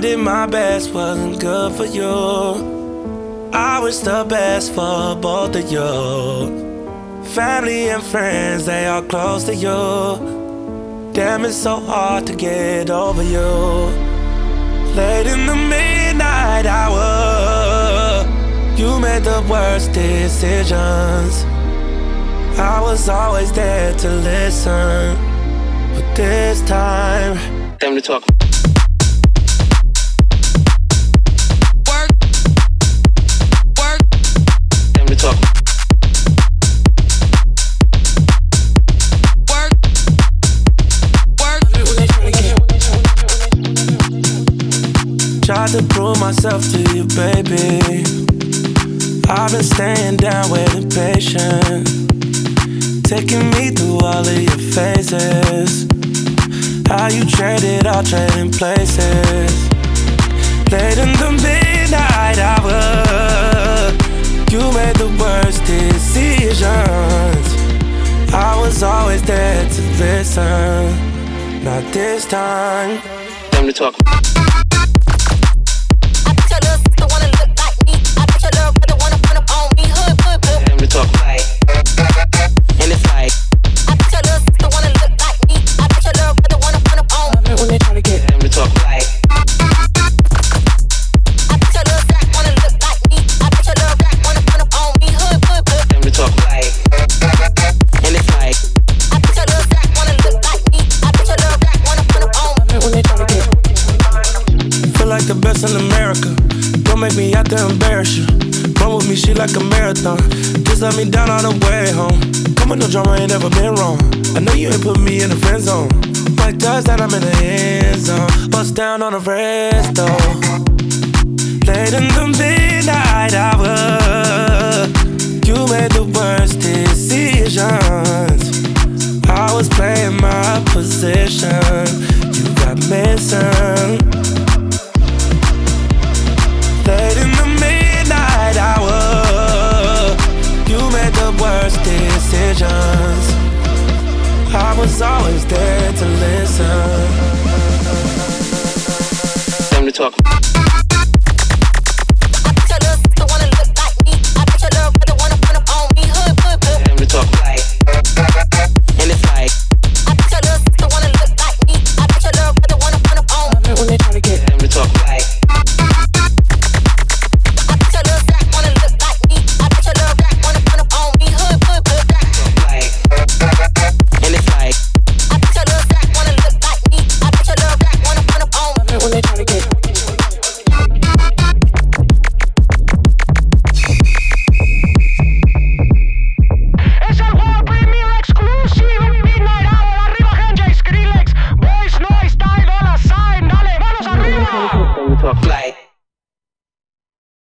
did my best, wasn't good for you. I wish the best for both of you. Family and friends, they are close to you. Damn, it's so hard to get over you. Late in the midnight hour, you made the worst decisions. I was always there to listen, but this time, time to talk. Work, work, time to talk. Work, work. Tried to prove myself to you, baby. I've been staying down, waiting patient, taking me through all of your phases. How you traded all trading places. Late in the midnight hour, you made the worst decisions. I was always there to listen. Not this time. Time to talk. The best in America. Don't make me out there embarrass you. Run with me, she like a marathon. Just let me down all the way home. Come with no drama, ain't never been wrong. I know you ain't put me in the friend zone. Mike does that, I'm in the end zone. Bust down on the rest though. Late in the midnight hour, you made the worst decisions. I was playing my position. You got missing. Late in the midnight hour, you made the worst decisions. I was always there to listen. Time to talk.